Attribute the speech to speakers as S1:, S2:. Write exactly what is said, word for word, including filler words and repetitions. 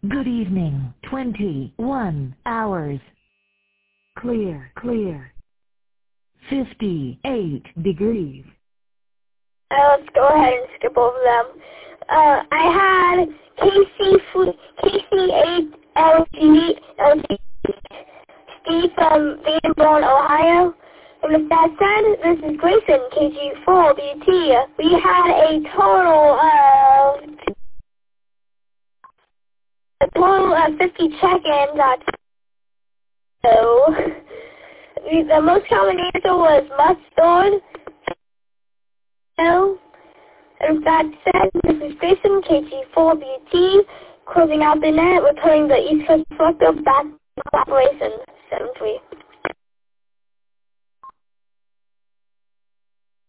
S1: Good evening. twenty-one hours. Clear, clear. fifty-eight degrees.
S2: Uh, let's go ahead and skip over them. Uh, I had K C eight L G Steve from Vanderbilt, Ohio. And with that said, this is Grayson, K G four B T. We had a total of a total of fifty check-ins. So the most common answer was mustard. So, and with that said, this is Grayson, K G four B T, closing out the net, returning the East Coast Selector back to operation. seven three.